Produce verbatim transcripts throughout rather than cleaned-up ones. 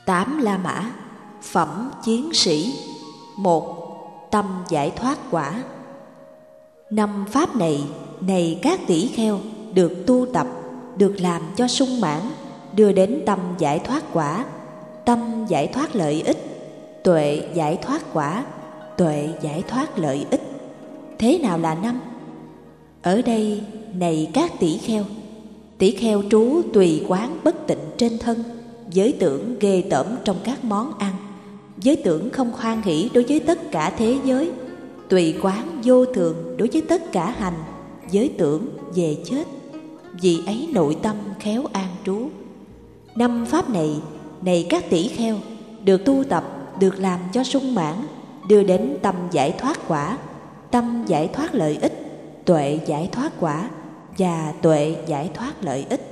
Tám La Mã, phẩm chiến sĩ. Một. Tâm giải thoát quả. Năm pháp này, này các tỷ kheo, được tu tập, được làm cho sung mãn, đưa đến tâm giải thoát quả, tâm giải thoát lợi ích, tuệ giải thoát quả, tuệ giải thoát lợi ích. Thế nào là năm? Ở đây, này các tỷ kheo, tỷ kheo trú tùy quán bất tịnh trên thân, giới tưởng ghê tởm trong các món ăn, giới tưởng không hoan hỷ đối với tất cả thế giới, tùy quán vô thường đối với tất cả hành, giới tưởng về chết, vì ấy nội tâm khéo an trú. Năm pháp này, này các tỷ kheo, được tu tập, được làm cho sung mãn, đưa đến tâm giải thoát quả, tâm giải thoát lợi ích, tuệ giải thoát quả và tuệ giải thoát lợi ích.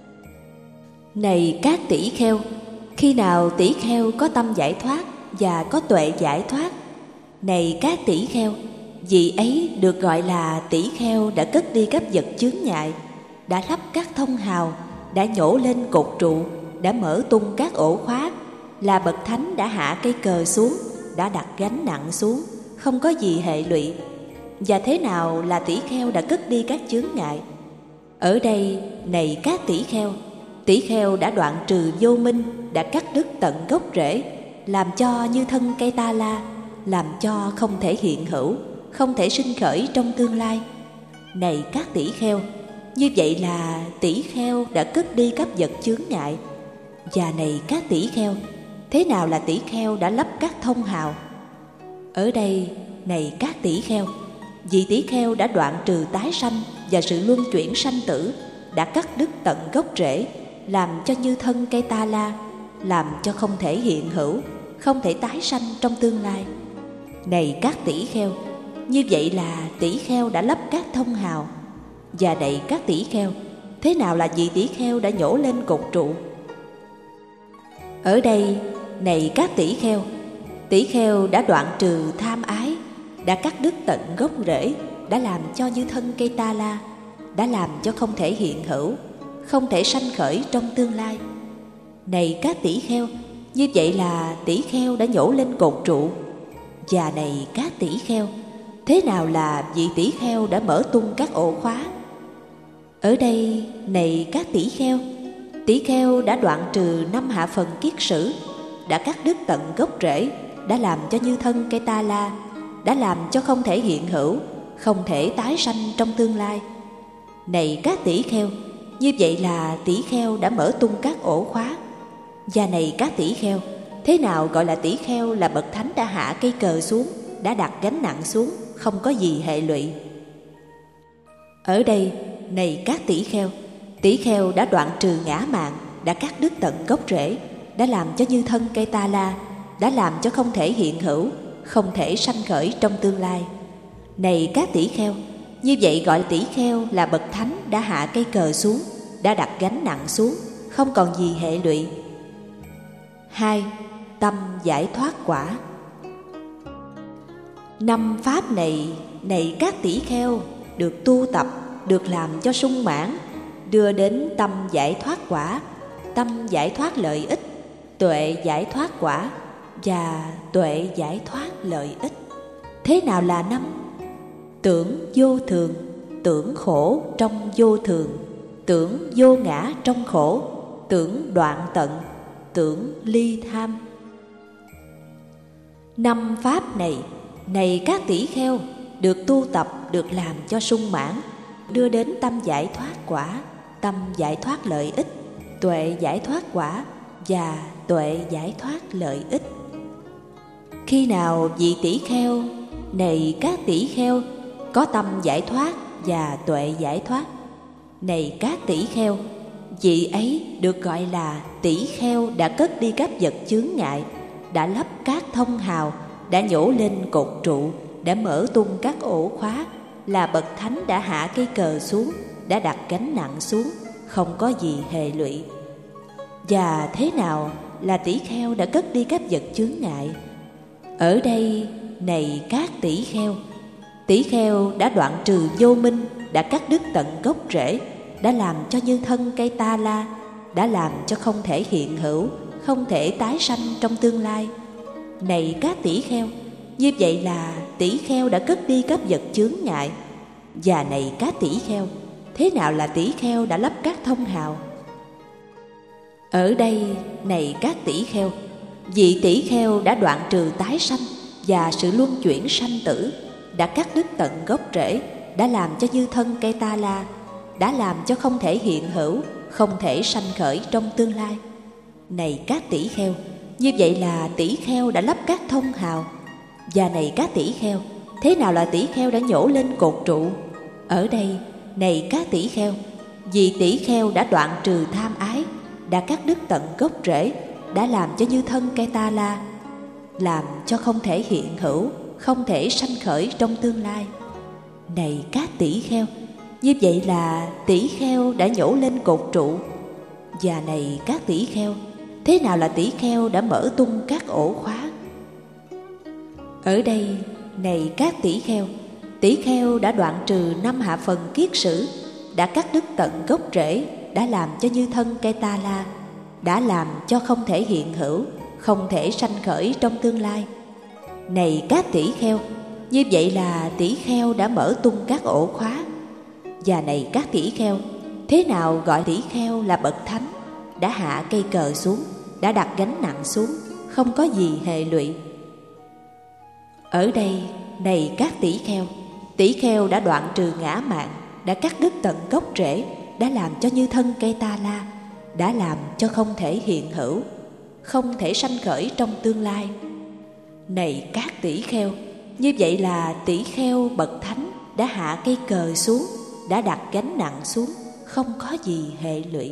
Này các tỷ kheo, khi nào tỷ kheo có tâm giải thoát và có tuệ giải thoát, này các tỷ kheo, vị ấy được gọi là tỷ kheo đã cất đi các vật chướng ngại, đã lắp các thông hào, đã nhổ lên cột trụ, đã mở tung các ổ khóa, là bậc thánh đã hạ cây cờ xuống, đã đặt gánh nặng xuống, không có gì hệ lụy. Và thế nào là tỷ kheo đã cất đi các chướng ngại? Ở đây, này các tỷ kheo, tỷ kheo đã đoạn trừ vô minh, đã cắt đứt tận gốc rễ, làm cho như thân cây ta la, làm cho không thể hiện hữu, không thể sinh khởi trong tương lai. Này các tỷ kheo, như vậy là tỷ kheo đã cất đi các vật chướng ngại. Và này các tỷ kheo, thế nào là tỷ kheo đã lắp các thông hào? Ở đây, này các tỷ kheo, vị tỷ kheo đã đoạn trừ tái sanh và sự luân chuyển sanh tử, đã cắt đứt tận gốc rễ, làm cho như thân cây ta la, làm cho không thể hiện hữu, không thể tái sanh trong tương lai. Này các tỷ kheo, như vậy là tỷ kheo đã lắp các thông hào. Và này các tỷ kheo, thế nào là vị tỷ kheo đã nhổ lên cột trụ? Ở đây, này các tỷ kheo, tỷ kheo đã đoạn trừ tham ái, đã cắt đứt tận gốc rễ, đã làm cho như thân cây ta la, đã làm cho không thể hiện hữu, không thể sanh khởi trong tương lai. Này các tỷ kheo, như vậy là tỷ kheo đã nhổ lên cột trụ. Và này các tỷ kheo, thế nào là vị tỷ kheo đã mở tung các ổ khóa? Ở đây, này các tỷ kheo, tỷ kheo đã đoạn trừ năm hạ phần kiết sử, đã cắt đứt tận gốc rễ, đã làm cho như thân cây ta la, đã làm cho không thể hiện hữu, không thể tái sanh trong tương lai. Này các tỷ kheo, như vậy là tỷ kheo đã mở tung các ổ khóa. Và này các tỷ kheo, thế nào gọi là tỷ kheo là bậc thánh đã hạ cây cờ xuống, đã đặt gánh nặng xuống, không có gì hệ lụy? Ở đây, này các tỷ kheo, tỷ kheo đã đoạn trừ ngã mạn, đã cắt đứt tận gốc rễ, đã làm cho như thân cây ta la, đã làm cho không thể hiện hữu, không thể sanh khởi trong tương lai. Này các tỷ kheo, như vậy gọi tỷ kheo là bậc thánh đã hạ cây cờ xuống, đã đặt gánh nặng xuống, không còn gì hệ lụy. Hai. Tâm giải thoát quả. Năm pháp này, này các tỷ kheo, được tu tập, được làm cho sung mãn, đưa đến tâm giải thoát quả, tâm giải thoát lợi ích, tuệ giải thoát quả và tuệ giải thoát lợi ích. Thế nào là năm? Tưởng vô thường, tưởng khổ trong vô thường, tưởng vô ngã trong khổ, tưởng đoạn tận, tưởng ly tham. Năm pháp này, này các tỷ kheo, được tu tập, được làm cho sung mãn, đưa đến tâm giải thoát quả, tâm giải thoát lợi ích, tuệ giải thoát quả và tuệ giải thoát lợi ích. Khi nào vị tỷ kheo, này các tỷ kheo, có tâm giải thoát và tuệ giải thoát, này các tỷ kheo, vị ấy được gọi là tỷ kheo đã cất đi các vật chướng ngại, đã lắp các thông hào, đã nhổ lên cột trụ, đã mở tung các ổ khóa, là bậc thánh đã hạ cây cờ xuống, đã đặt gánh nặng xuống, không có gì hệ lụy. Và thế nào là tỷ kheo đã cất đi các vật chướng ngại? Ở đây, này các tỷ kheo, tỷ kheo đã đoạn trừ vô minh, đã cắt đứt tận gốc rễ, đã làm cho như thân cây ta la, đã làm cho không thể hiện hữu, không thể tái sanh trong tương lai. Này các tỷ kheo, như vậy là tỷ kheo đã cất đi các vật chướng ngại. Và này các tỷ kheo, thế nào là tỷ kheo đã lắp các thông hào? Ở đây, này các tỷ kheo, vị tỷ kheo đã đoạn trừ tái sanh và sự luân chuyển sanh tử, đã cắt đứt tận gốc rễ, đã làm cho như thân cây ta la, đã làm cho không thể hiện hữu, không thể sanh khởi trong tương lai. Này các tỷ kheo, như vậy là tỷ kheo đã lắp các thông hào. Và này các tỷ kheo, thế nào là tỷ kheo đã nhổ lên cột trụ? Ở đây, này các tỷ kheo, vì tỷ kheo đã đoạn trừ tham ái, đã cắt đứt tận gốc rễ, đã làm cho như thân cây ta la, làm cho không thể hiện hữu, không thể sanh khởi trong tương lai. Này các tỷ kheo, như vậy là tỷ kheo đã nhổ lên cột trụ. Và này các tỷ kheo, thế nào là tỷ kheo đã mở tung các ổ khóa? Ở đây, này các tỷ kheo, tỷ kheo đã đoạn trừ năm hạ phần kiết sử, đã cắt đứt tận gốc rễ, đã làm cho như thân cây ta la, đã làm cho không thể hiện hữu, không thể sanh khởi trong tương lai. Này các tỷ kheo, như vậy là tỷ kheo đã mở tung các ổ khóa. Và này các tỷ kheo, thế nào gọi tỷ kheo là bậc thánh, đã hạ cây cờ xuống, đã đặt gánh nặng xuống, không có gì hệ lụy. Ở đây, này các tỷ kheo, tỷ kheo đã đoạn trừ ngã mạn, đã cắt đứt tận gốc rễ, đã làm cho như thân cây ta la, đã làm cho không thể hiện hữu, không thể sanh khởi trong tương lai. Này các tỷ kheo, như vậy là tỷ kheo bậc thánh đã hạ cây cờ xuống, đã đặt gánh nặng xuống, không có gì hệ lụy.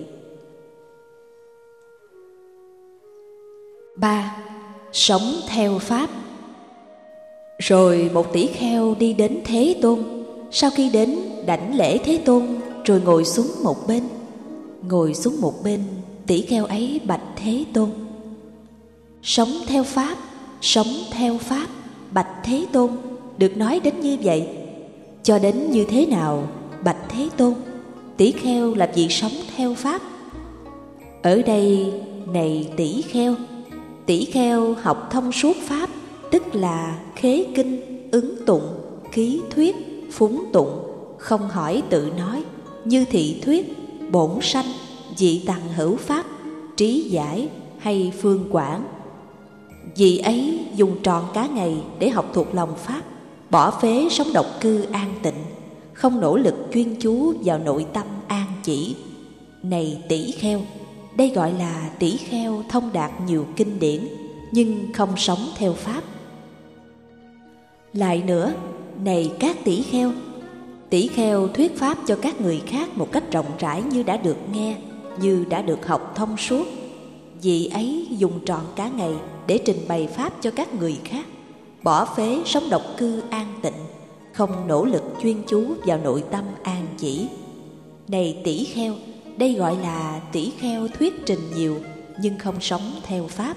Ba. Sống theo Pháp. Rồi một tỷ kheo đi đến Thế Tôn. Sau khi đến, đảnh lễ Thế Tôn, rồi ngồi xuống một bên. Ngồi xuống một bên, tỷ kheo ấy bạch Thế Tôn: sống theo Pháp, sống theo Pháp, bạch Thế Tôn. Được nói đến như vậy, cho đến như thế nào, bạch Thế Tôn? Tỷ kheo là vị sống theo Pháp. Ở đây, này tỷ kheo, tỷ kheo học thông suốt Pháp, tức là khế kinh, ứng tụng, ký thuyết, phúng tụng, không hỏi tự nói, như thị thuyết, bổn sanh, dị tằng hữu Pháp, trí giải hay phương quảng. Vị ấy dùng trọn cả ngày để học thuộc lòng Pháp, bỏ phế sống độc cư an tịnh, không nỗ lực chuyên chú vào nội tâm an chỉ. Này tỷ kheo, đây gọi là tỷ kheo thông đạt nhiều kinh điển, nhưng không sống theo Pháp. Lại nữa, này các tỷ kheo, tỷ kheo thuyết Pháp cho các người khác một cách rộng rãi như đã được nghe, như đã được học thông suốt. Vị ấy dùng trọn cả ngày để trình bày Pháp cho các người khác, bỏ phế sống độc cư an tịnh, không nỗ lực chuyên chú vào nội tâm an chỉ. Này tỷ kheo, đây gọi là tỷ kheo thuyết trình nhiều, nhưng không sống theo Pháp.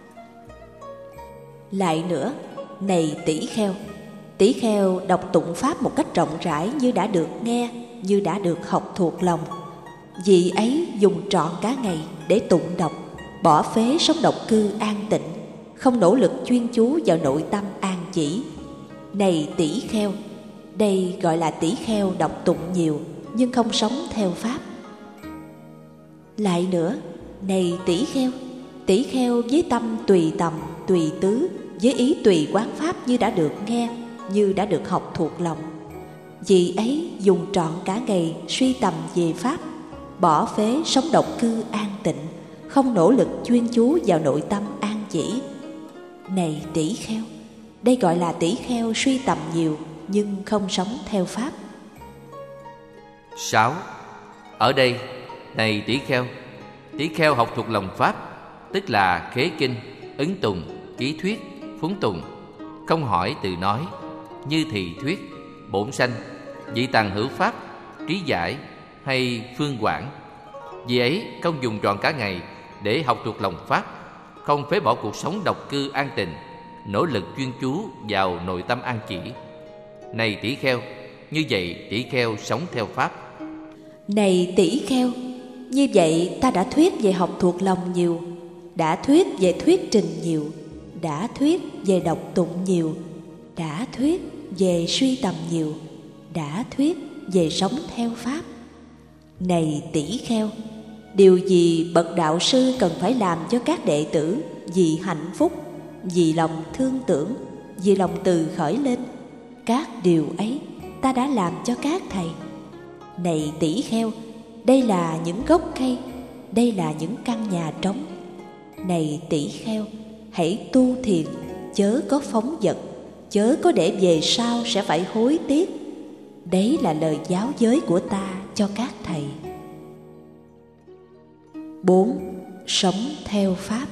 Lại nữa, này tỷ kheo, tỷ kheo đọc tụng Pháp một cách rộng rãi như đã được nghe, như đã được học thuộc lòng. Vị ấy dùng trọn cả ngày để tụng đọc, bỏ phế sống độc cư an tịnh, không nỗ lực chuyên chú vào nội tâm an chỉ. Này tỷ kheo, đây gọi là tỷ kheo đọc tụng nhiều, nhưng không sống theo Pháp. Lại nữa, này tỷ kheo, tỷ kheo với tâm tùy tầm, tùy tứ, với ý tùy quán Pháp như đã được nghe, như đã được học thuộc lòng. Vị ấy dùng trọn cả ngày suy tầm về Pháp, bỏ phế sống độc cư an tịnh, không nỗ lực chuyên chú vào nội tâm an chỉ. Này tỷ kheo, đây gọi là tỷ kheo suy tầm nhiều, nhưng không sống theo Pháp. Sáu. Ở đây, này tỷ kheo, tỷ kheo học thuộc lòng Pháp, tức là khế kinh, ứng tùng, ký thuyết, phúng tùng, không hỏi từ nói, như thị thuyết, bổn sanh, dị tằng hữu Pháp, trí giải hay phương quảng. Vì ấy không dùng trọn cả ngày để học thuộc lòng Pháp, không phế bỏ cuộc sống độc cư an tịnh, nỗ lực chuyên chú vào nội tâm an chỉ. Này tỷ kheo, như vậy tỷ kheo sống theo Pháp. Này tỷ kheo, như vậy ta đã thuyết về học thuộc lòng nhiều. đã thuyết về thuyết trình nhiều, đã thuyết về đọc tụng nhiều, đã thuyết về suy tầm nhiều, đã thuyết về sống theo Pháp. Này tỷ kheo, điều gì bậc đạo sư cần phải làm cho các đệ tử vì hạnh phúc, vì lòng thương tưởng, vì lòng từ khởi lên, các điều ấy ta đã làm cho các thầy. Này tỷ kheo, đây là những gốc cây, đây là những căn nhà trống. Này tỷ kheo, hãy tu thiền, chớ có phóng dật, chớ có để về sau sẽ phải hối tiếc. Đấy là lời giáo giới của ta cho các thầy. Bốn. Sống theo Pháp.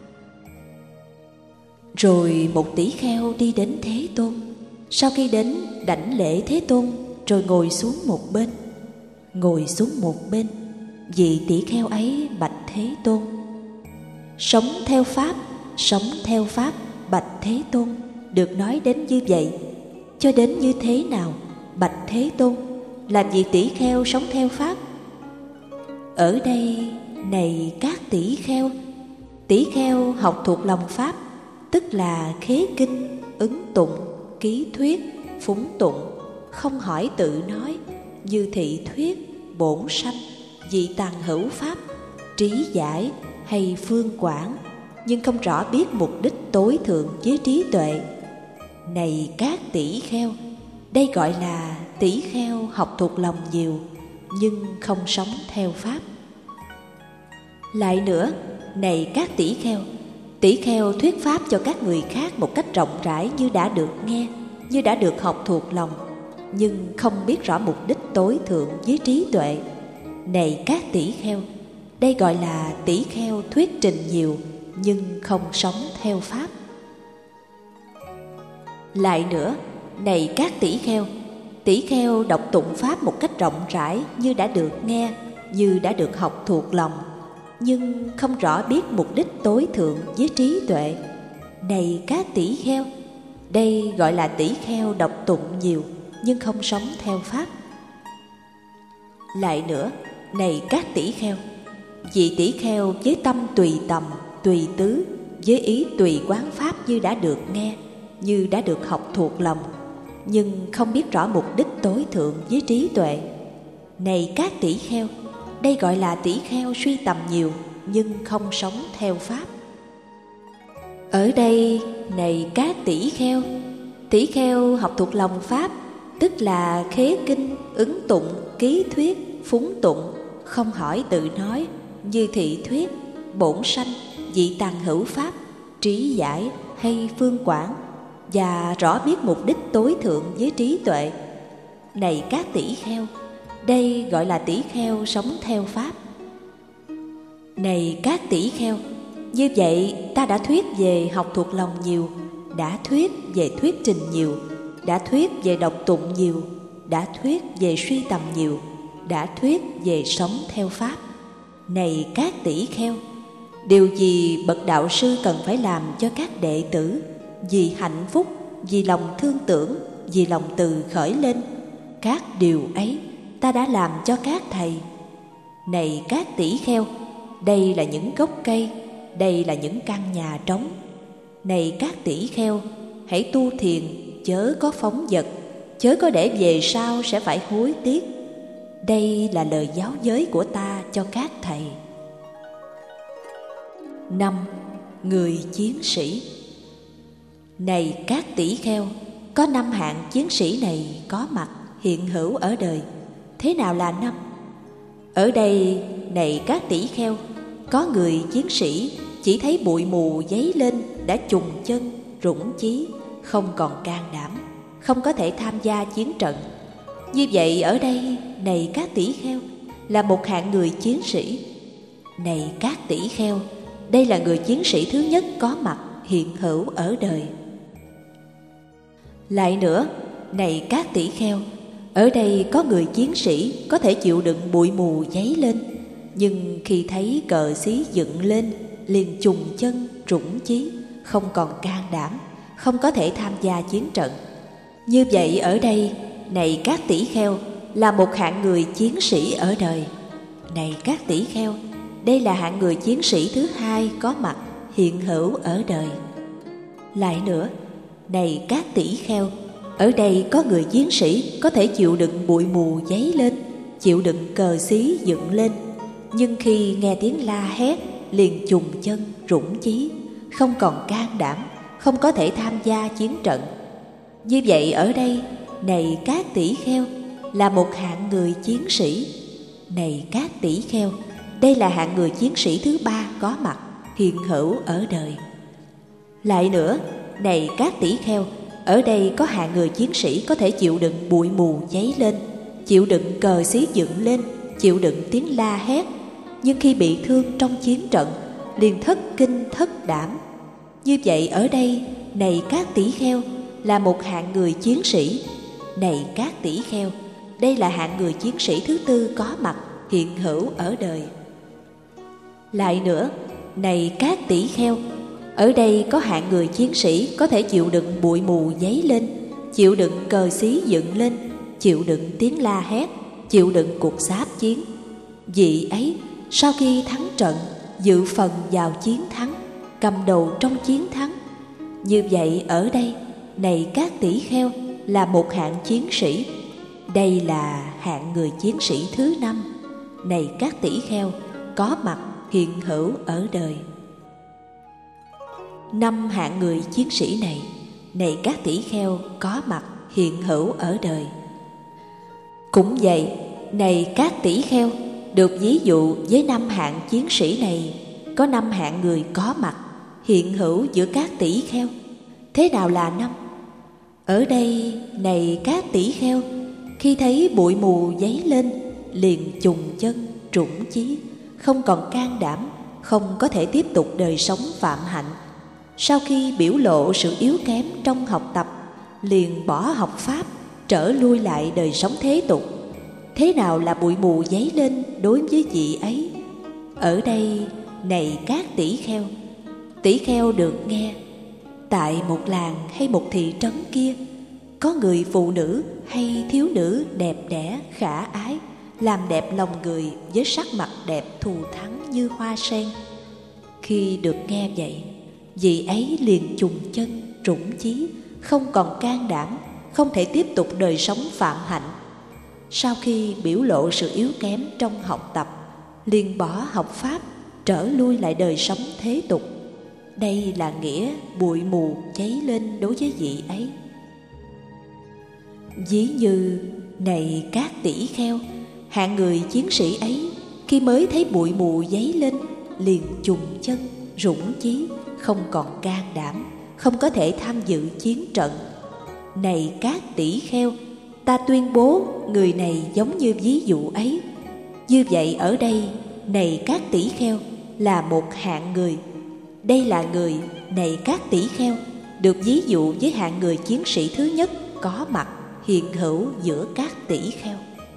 Rồi một tỷ kheo đi đến Thế Tôn. Sau khi đến đảnh lễ Thế Tôn, rồi ngồi xuống một bên. Ngồi xuống một bên, vị tỷ kheo ấy bạch Thế Tôn: sống theo Pháp, sống theo Pháp, bạch Thế Tôn. Được nói đến như vậy, cho đến như thế nào, bạch Thế Tôn? Làm gì tỷ kheo sống theo Pháp? Ở đây, này các tỷ kheo, tỷ kheo học thuộc lòng Pháp, tức là khế kinh, ứng tụng, ký thuyết, phúng tụng, không hỏi tự nói, như thị thuyết, bổn sanh, vị tàng hữu Pháp, trí giải hay phương quảng, nhưng không rõ biết mục đích tối thượng với trí tuệ. Này các tỷ kheo, đây gọi là tỷ kheo học thuộc lòng nhiều, nhưng không sống theo Pháp. Lại nữa, này các tỷ kheo, tỷ kheo thuyết Pháp cho các người khác một cách rộng rãi như đã được nghe, như đã được học thuộc lòng, nhưng không biết rõ mục đích tối thượng với trí tuệ. Này các tỷ kheo, đây gọi là tỷ kheo thuyết trình nhiều, nhưng không sống theo Pháp. Lại nữa, này các tỷ kheo, tỷ kheo đọc tụng Pháp một cách rộng rãi như đã được nghe, như đã được học thuộc lòng, nhưng không rõ biết mục đích tối thượng với trí tuệ. Này các tỷ kheo, đây gọi là tỷ kheo đọc tụng nhiều, nhưng không sống theo Pháp. Lại nữa, này các tỷ kheo, vị tỷ kheo với tâm tùy tầm, tùy tứ, với ý tùy quán Pháp như đã được nghe, như đã được học thuộc lòng, nhưng không biết rõ mục đích tối thượng với trí tuệ. Này các tỷ kheo, đây gọi là tỷ kheo suy tầm nhiều, nhưng không sống theo Pháp. Ở đây, này các tỷ kheo, tỷ kheo học thuộc lòng Pháp, tức là khế kinh, ứng tụng, ký thuyết, phúng tụng, không hỏi tự nói, như thị thuyết, bổn sanh, vị tàng hữu Pháp, trí giải hay phương quảng, và rõ biết mục đích tối thượng với trí tuệ. Này các tỷ kheo, đây gọi là tỷ kheo sống theo Pháp. Này các tỷ kheo, như vậy ta đã thuyết về học thuộc lòng nhiều, đã thuyết về thuyết trình nhiều, đã thuyết về đọc tụng nhiều, đã thuyết về suy tầm nhiều, đã thuyết về sống theo Pháp. Này các tỷ kheo, điều gì bậc đạo sư cần phải làm cho các đệ tử vì hạnh phúc, vì lòng thương tưởng, vì lòng từ khởi lên, các điều ấy ta đã làm cho các thầy. Này các tỷ kheo, đây là những gốc cây, đây là những căn nhà trống. Này các tỷ kheo, hãy tu thiền, chớ có phóng dật, chớ có để về sau sẽ phải hối tiếc. Đây là lời giáo giới của ta cho các thầy. Năm. Người chiến sĩ. Này các tỷ kheo, có năm hạng chiến sĩ này có mặt hiện hữu ở đời. Thế nào là năm? Ở đây, này các tỷ kheo, có người chiến sĩ chỉ thấy bụi mù dấy lên đã chùng chân, rủng chí, không còn can đảm, không có thể tham gia chiến trận. Như vậy ở đây, này các tỷ kheo, là một hạng người chiến sĩ. Này các tỷ kheo, đây là người chiến sĩ thứ nhất có mặt hiện hữu ở đời. Lại nữa, này các tỷ kheo, ở đây có người chiến sĩ có thể chịu đựng bụi mù dấy lên, nhưng khi thấy cờ xí dựng lên liền trùng chân, rủng chí, không còn can đảm, không có thể tham gia chiến trận. Như vậy ở đây, này các tỷ kheo, là một hạng người chiến sĩ ở đời. Này các tỷ kheo, đây là hạng người chiến sĩ thứ hai có mặt hiện hữu ở đời. Lại nữa, này các tỷ kheo, ở đây có người chiến sĩ có thể chịu đựng bụi mù dấy lên, chịu đựng cờ xí dựng lên, nhưng khi nghe tiếng la hét liền chùng chân rủng chí, không còn can đảm, không có thể tham gia chiến trận. Như vậy ở đây, này các tỷ kheo, là một hạng người chiến sĩ. Này các tỷ kheo, đây là hạng người chiến sĩ thứ ba có mặt hiện hữu ở đời. Lại nữa, này các tỷ kheo, ở đây có hạng người chiến sĩ có thể chịu đựng bụi mù cháy lên, chịu đựng cờ xí dựng lên, chịu đựng tiếng la hét, nhưng khi bị thương trong chiến trận liền thất kinh thất đảm. Như vậy ở đây, này các tỷ kheo, là một hạng người chiến sĩ. Này các tỷ kheo, đây là hạng người chiến sĩ thứ tư có mặt hiện hữu ở đời. Lại nữa, này các tỷ kheo, ở đây có hạng người chiến sĩ có thể chịu đựng bụi mù dấy lên, chịu đựng cờ xí dựng lên, chịu đựng tiếng la hét, chịu đựng cuộc giáp chiến. Vị ấy sau khi thắng trận dự phần vào chiến thắng, cầm đầu trong chiến thắng. Như vậy ở đây, này các tỷ kheo, là một hạng chiến sĩ. Đây là hạng người chiến sĩ thứ năm. Này các tỷ kheo, có mặt hiện hữu ở đời. Năm hạng người chiến sĩ này, này các tỷ kheo, có mặt hiện hữu ở đời. Cũng vậy, này các tỷ kheo, được ví dụ với năm hạng chiến sĩ này, có năm hạng người có mặt hiện hữu giữa các tỷ kheo. Thế nào là năm? Ở đây, này các tỷ kheo, khi thấy bụi mù dấy lên liền chùng chân trũng chí, không còn can đảm, không có thể tiếp tục đời sống phạm hạnh. Sau khi biểu lộ sự yếu kém trong học tập, liền bỏ học pháp, trở lui lại đời sống thế tục. Thế nào là bụi mù dấy lên đối với vị ấy? Ở đây, này các tỷ kheo, tỷ kheo được nghe, tại một làng hay một thị trấn kia, có người phụ nữ hay thiếu nữ đẹp đẽ khả ái, làm đẹp lòng người với sắc mặt đẹp thù thắng như hoa sen. Khi được nghe vậy, vị ấy liền chùng chân trũng chí, không còn can đảm, không thể tiếp tục đời sống phạm hạnh. Sau khi biểu lộ sự yếu kém trong học tập, liền bỏ học pháp, trở lui lại đời sống thế tục. Đây là nghĩa bụi mù cháy lên đối với vị ấy. Ví như, này các tỷ kheo, hạng người chiến sĩ ấy khi mới thấy bụi mù dấy lên liền chùng chân rủng chí, không còn can đảm, không có thể tham dự chiến trận. Này các tỷ kheo, ta tuyên bố người này giống như ví dụ ấy. Như vậy ở đây, này các tỷ kheo, là một hạng người. Đây là người, này các tỷ kheo, được ví dụ với hạng người chiến sĩ thứ nhất có mặt hiện hữu giữa các tỷ kheo.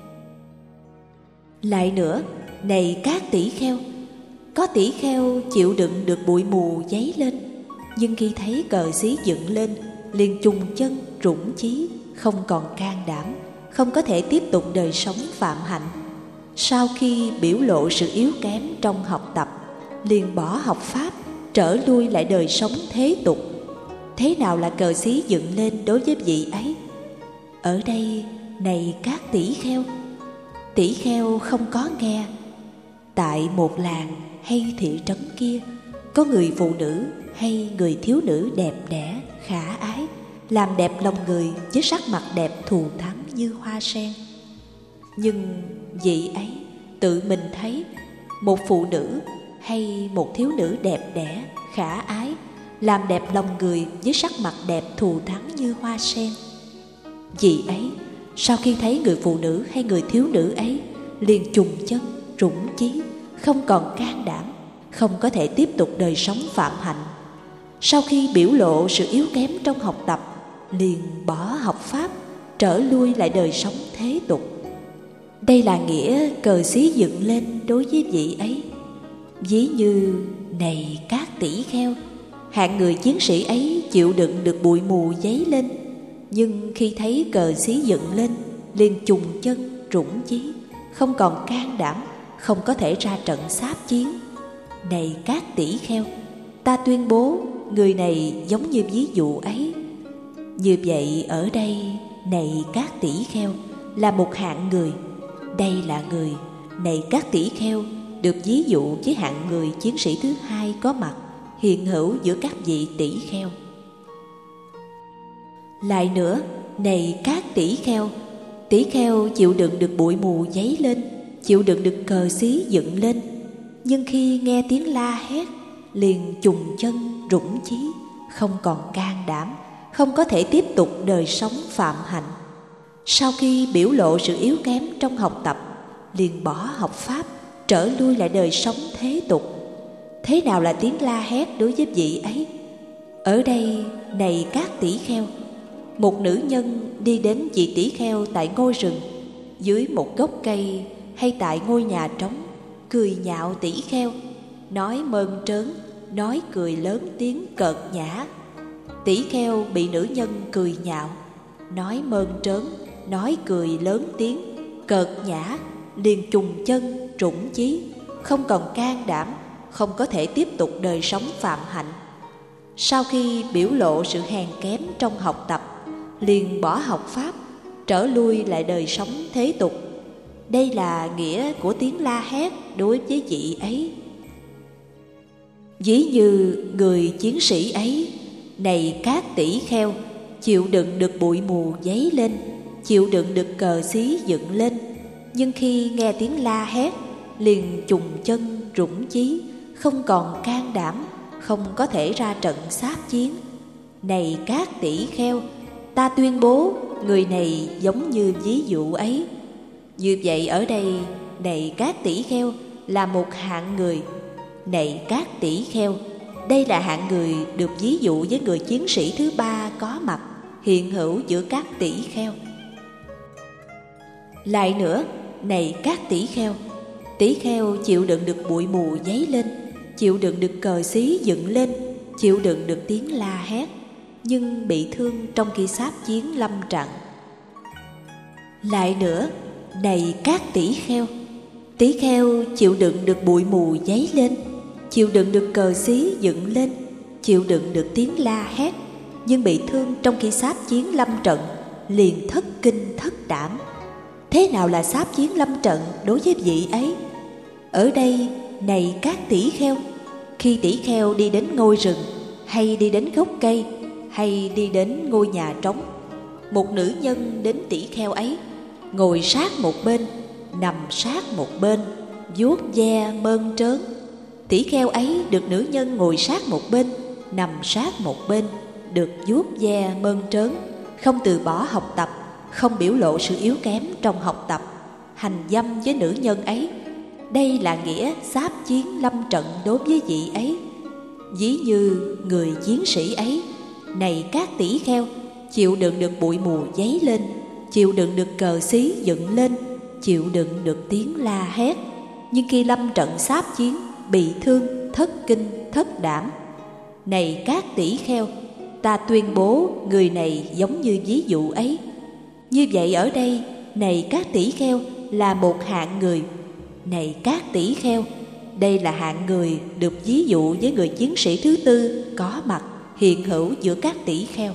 Lại nữa, này các tỷ kheo, có tỷ kheo chịu đựng được bụi mù dấy lên, nhưng khi thấy cờ xí dựng lên liền chùng chân rủng chí, không còn can đảm, không có thể tiếp tục đời sống phạm hạnh. Sau khi biểu lộ sự yếu kém trong học tập, liền bỏ học pháp, trở lui lại đời sống thế tục. Thế nào là cờ xí dựng lên đối với vị ấy? Ở đây, này các tỷ kheo, tỷ kheo không có nghe, tại một làng hay thị trấn kia, có người phụ nữ hay người thiếu nữ đẹp đẽ khả ái, làm đẹp lòng người với sắc mặt đẹp thù thắng như hoa sen. Nhưng vị ấy tự mình thấy một phụ nữ hay một thiếu nữ đẹp đẽ khả ái, làm đẹp lòng người với sắc mặt đẹp thù thắng như hoa sen. Vị ấy sau khi thấy người phụ nữ hay người thiếu nữ ấy liền chùng chân rủng chí, không còn can đảm, không có thể tiếp tục đời sống phạm hạnh. Sau khi biểu lộ sự yếu kém trong học tập, liền bỏ học pháp, trở lui lại đời sống thế tục. Đây là nghĩa cờ xí dựng lên đối với vị ấy. Ví như, này các tỷ kheo, hạng người chiến sĩ ấy chịu đựng được bụi mù dấy lên, nhưng khi thấy cờ xí dựng lên liền chùng chân rủng chí, không còn can đảm, không có thể ra trận sáp chiến. Này các tỷ kheo, ta tuyên bố người này giống như ví dụ ấy. Như vậy ở đây, này các tỷ kheo, là một hạng người. Đây là người, này các tỷ kheo, được ví dụ với hạng người chiến sĩ thứ hai có mặt, hiện hữu giữa các vị tỷ kheo. Lại nữa, này các tỷ kheo, tỷ kheo chịu đựng được bụi mù dấy lên, chịu đựng được cờ xí dựng lên, nhưng khi nghe tiếng la hét, liền chùng chân rủng chí, không còn can đảm, không có thể tiếp tục đời sống phạm hạnh. Sau khi biểu lộ sự yếu kém trong học tập, liền bỏ học pháp, trở lui lại đời sống thế tục. Thế nào là tiếng la hét đối với vị ấy? Ở đây, này các tỷ kheo, một nữ nhân đi đến vị tỷ kheo tại ngôi rừng, dưới một gốc cây hay tại ngôi nhà trống, cười nhạo tỷ kheo, nói mơn trớn, nói cười lớn tiếng cợt nhã. Tỷ kheo bị nữ nhân cười nhạo, nói mơn trớn, nói cười lớn tiếng cợt nhã, liền trùng chân trũng chí, không còn can đảm, không có thể tiếp tục đời sống phạm hạnh. Sau khi biểu lộ sự hèn kém trong học tập, liền bỏ học pháp, trở lui lại đời sống thế tục. Đây là nghĩa của tiếng la hét đối với vị ấy. Ví như người chiến sĩ ấy, này các tỷ kheo, chịu đựng được bụi mù dấy lên, chịu đựng được cờ xí dựng lên, nhưng khi nghe tiếng la hét, liền trùng chân rủng chí, không còn can đảm, không có thể ra trận sát chiến. Này các tỷ kheo, ta tuyên bố người này giống như ví dụ ấy. Như vậy ở đây, này các tỷ kheo, là một hạng người. Này các tỷ kheo, đây là hạng người được ví dụ với người chiến sĩ thứ ba có mặt, hiện hữu giữa các tỷ kheo. Lại nữa, này các tỷ kheo, tỷ kheo chịu đựng được bụi mù dấy lên, chịu đựng được cờ xí dựng lên, chịu đựng được tiếng la hét, nhưng bị thương trong khi sáp chiến lâm trận. Lại nữa, này các tỷ kheo, tỷ kheo chịu đựng được bụi mù dấy lên, chịu đựng được cờ xí dựng lên, chịu đựng được tiếng la hét, nhưng bị thương trong khi sáp chiến lâm trận, liền thất kinh thất đảm. Thế nào là sáp chiến lâm trận đối với vị ấy? Ở đây, này các tỷ kheo, khi tỷ kheo đi đến ngôi rừng, hay đi đến gốc cây, hay đi đến ngôi nhà trống, một nữ nhân đến tỷ kheo ấy, ngồi sát một bên, nằm sát một bên, vuốt ve mơn trớn. Tỷ kheo ấy được nữ nhân ngồi sát một bên, nằm sát một bên, được vuốt ve mơn trớn, không từ bỏ học tập, không biểu lộ sự yếu kém trong học tập, hành dâm với nữ nhân ấy. Đây là nghĩa sáp chiến lâm trận đối với vị ấy. Ví như người chiến sĩ ấy, này các tỷ kheo, chịu đựng được bụi mù dấy lên, chịu đựng được cờ xí dựng lên, chịu đựng được tiếng la hét, nhưng khi lâm trận sáp chiến, bị thương, thất kinh, thất đảm. Này các tỷ kheo, ta tuyên bố người này giống như ví dụ ấy. Như vậy ở đây, này các tỷ kheo, là một hạng người. Này các tỷ kheo, đây là hạng người được ví dụ với người chiến sĩ thứ tư có mặt, hiện hữu giữa các tỷ kheo.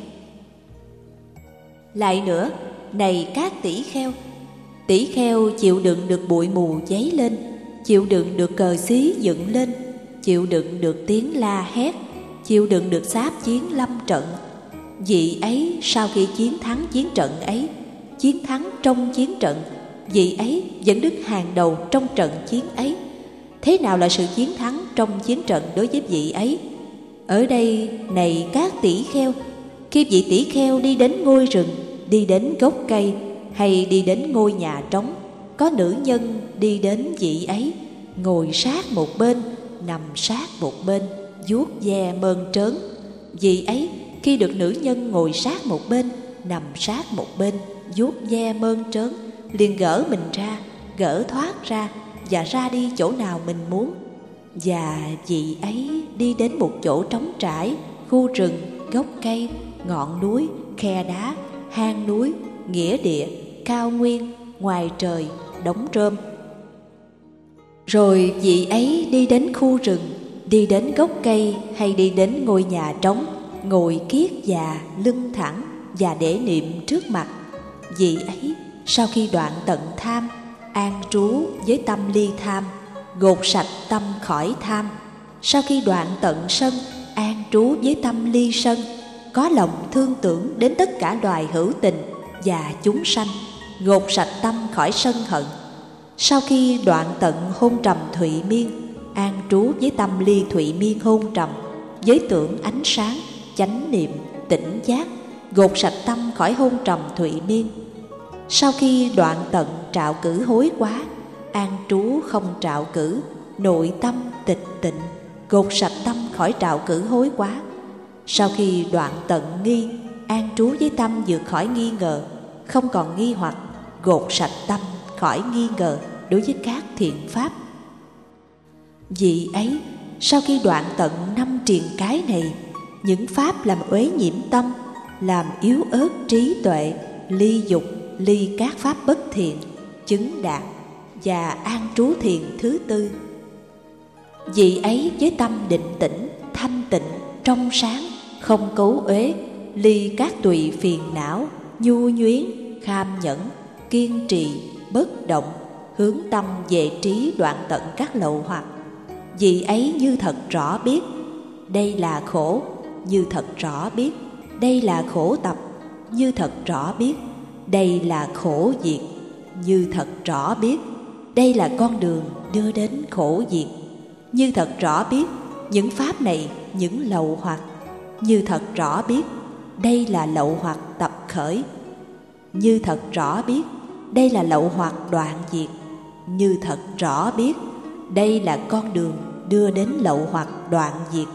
Lại nữa, này các tỷ kheo, tỷ kheo chịu đựng được bụi mù dấy lên, chịu đựng được cờ xí dựng lên, chịu đựng được tiếng la hét, chịu đựng được sáp chiến lâm trận. Vị ấy sau khi chiến thắng chiến trận ấy, chiến thắng trong chiến trận, vị ấy vẫn đứng hàng đầu trong trận chiến ấy. Thế nào là sự chiến thắng trong chiến trận đối với vị ấy? Ở đây, này các tỷ kheo, khi vị tỷ kheo đi đến ngôi rừng, đi đến gốc cây, hay đi đến ngôi nhà trống, có nữ nhân đi đến vị ấy, ngồi sát một bên, nằm sát một bên, vuốt ve mơn trớn. Vị ấy khi được nữ nhân ngồi sát một bên, nằm sát một bên, vuốt ve mơn trớn, liền gỡ mình ra, gỡ thoát ra và ra đi chỗ nào mình muốn. Và vị ấy đi đến một chỗ trống trải, khu rừng, gốc cây, ngọn núi, khe đá, hang núi, nghĩa địa, cao nguyên, ngoài trời, đống rơm. Rồi vị ấy đi đến khu rừng, đi đến gốc cây hay đi đến ngôi nhà trống, ngồi kiết già, lưng thẳng và để niệm trước mặt. Vị ấy sau khi đoạn tận tham, an trú với tâm ly tham, gột sạch tâm khỏi tham. Sau khi đoạn tận sân, an trú với tâm ly sân, có lòng thương tưởng đến tất cả loài hữu tình và chúng sanh, gột sạch tâm khỏi sân hận. Sau khi đoạn tận hôn trầm thụy miên, an trú với tâm ly thụy miên hôn trầm, với tưởng ánh sáng, chánh niệm, tỉnh giác, gột sạch tâm khỏi hôn trầm thụy miên. Sau khi đoạn tận trạo cử hối quá, an trú không trạo cử, nội tâm tịch tịnh, gột sạch tâm khỏi trạo cử hối quá. Sau khi đoạn tận nghi, an trú với tâm vượt khỏi nghi ngờ, không còn nghi hoặc, gột sạch tâm khỏi nghi ngờ đối với các thiện pháp. Vị ấy sau khi đoạn tận năm triền cái này, những pháp làm uế nhiễm tâm, làm yếu ớt trí tuệ, ly dục, ly các pháp bất thiện, chứng đạt và an trú thiền thứ tư. Vị ấy với tâm định tĩnh, thanh tịnh, trong sáng, không cấu uế, ly các tùy phiền não, nhu nhuyến, kham nhẫn, kiên trì, bất động, hướng tâm về trí đoạn tận các lậu hoặc. Vị ấy như thật rõ biết đây là khổ, như thật rõ biết đây là khổ tập, như thật rõ biết đây là khổ diệt, như thật rõ biết đây là con đường đưa đến khổ diệt, như thật rõ biết những pháp này những lậu hoặc, như thật rõ biết đây là lậu hoặc tập khởi, như thật rõ biết đây là lậu hoặc đoạn diệt, như thật rõ biết đây là con đường đưa đến lậu hoặc đoạn diệt.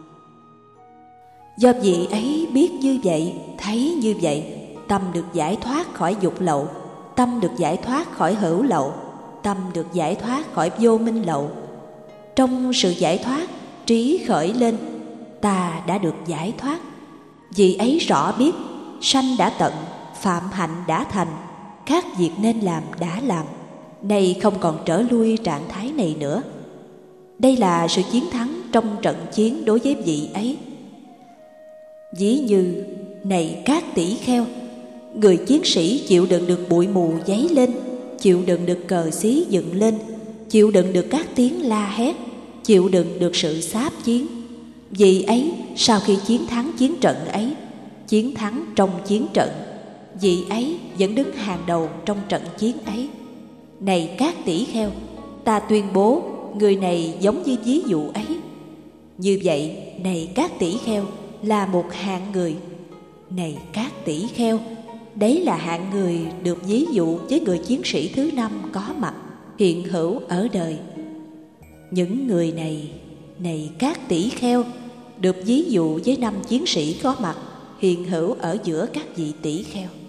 Do vị ấy biết như vậy, thấy như vậy, tâm được giải thoát khỏi dục lậu, tâm được giải thoát khỏi hữu lậu, tâm được giải thoát khỏi vô minh lậu. Trong sự giải thoát, trí khởi lên, ta đã được giải thoát. Vị ấy rõ biết, sanh đã tận, phạm hạnh đã thành, các việc nên làm đã làm, nay không còn trở lui trạng thái này nữa. Đây là sự chiến thắng trong trận chiến đối với vị ấy. Ví như, này các tỷ kheo, người chiến sĩ chịu đựng được bụi mù dấy lên, chịu đựng được cờ xí dựng lên, chịu đựng được các tiếng la hét, chịu đựng được sự xáp chiến. Vị ấy sau khi chiến thắng chiến trận ấy, chiến thắng trong chiến trận, vị ấy vẫn đứng hàng đầu trong trận chiến ấy. Này các tỷ kheo, ta tuyên bố người này giống như ví dụ ấy. Như vậy, này các tỷ kheo, là một hạng người. Này các tỷ kheo, đấy là hạng người được ví dụ với người chiến sĩ thứ năm có mặt, hiện hữu ở đời. Những người này, này các tỷ kheo, được ví dụ với năm chiến sĩ có mặt, hiện hữu ở giữa các vị tỷ kheo.